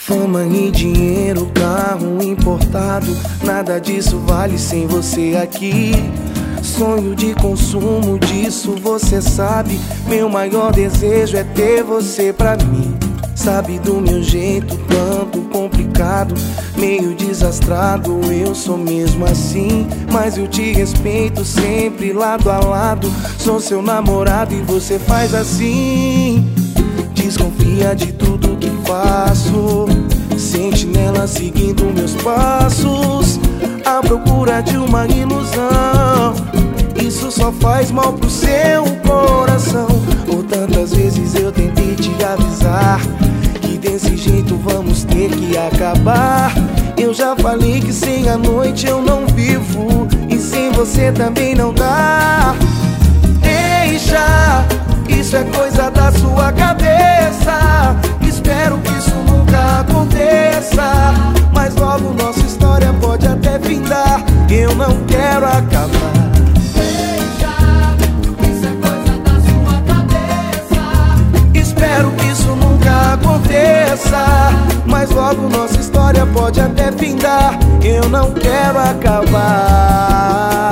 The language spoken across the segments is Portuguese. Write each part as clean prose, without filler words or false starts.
Fama e dinheiro, carro importado, nada disso vale sem você aqui. Sonho de consumo, disso você sabe. Meu maior desejo é ter você pra mim. Sabe do meu jeito, tanto complicado, meio desastrado, eu sou mesmo assim. Mas eu te respeito sempre lado a lado. Sou seu namorado e você faz assim. Desconfia de tudo que faço, sentinela seguindo meus passos, à procura de uma ilusão. Isso só faz mal pro seu coração. Por tantas vezes eu tentei te avisar que desse jeito vamos ter que acabar. Eu já falei que sem a noite eu não vivo, e sem você também não dá. Deixa, isso é coisa da sua cabeça. Espero que isso nunca aconteça, mas logo nossa história pode até findar. Eu não quero acabar. Espero que isso nunca aconteça, mas logo nossa história pode até findar. Eu não quero acabar.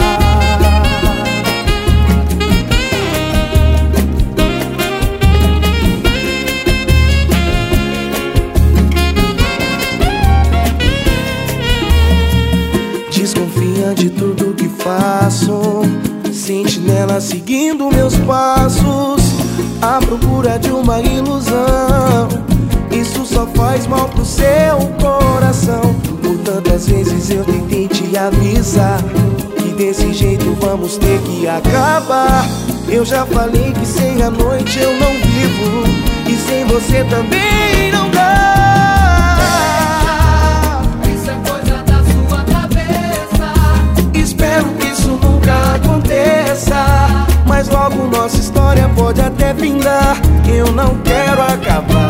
Desconfia de tudo que faço, sentinela seguindo meus passos, à procura de uma ilusão. Isso só faz mal pro seu coração. Por tantas vezes eu tentei te avisar que desse jeito vamos ter que acabar. Eu já falei que sem a noite eu não vivo, e sem você também não dá. Isso é coisa da sua cabeça. Espero que isso nunca aconteça, mas logo nossa história pode até findar. Eu não quero acabar.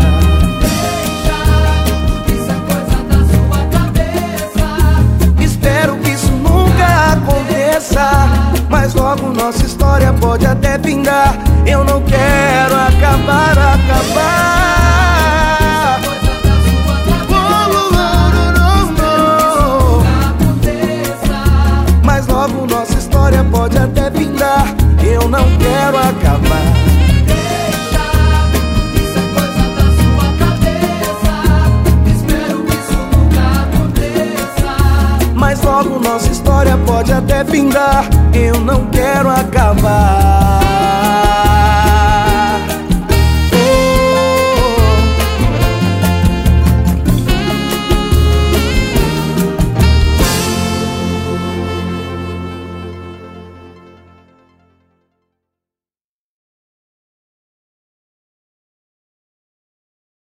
Deixa, isso é coisa da sua cabeça. Espero que isso nunca aconteça, mas logo nossa história pode até findar. Eu não quero acabar, acabar. Coisa da sua cabeça. Mas logo nossa história pode até findar. Eu não quero acabar. Deixa, isso é coisa da sua cabeça. Espero que isso nunca aconteça, Mas logo nossa história pode até findar. Eu não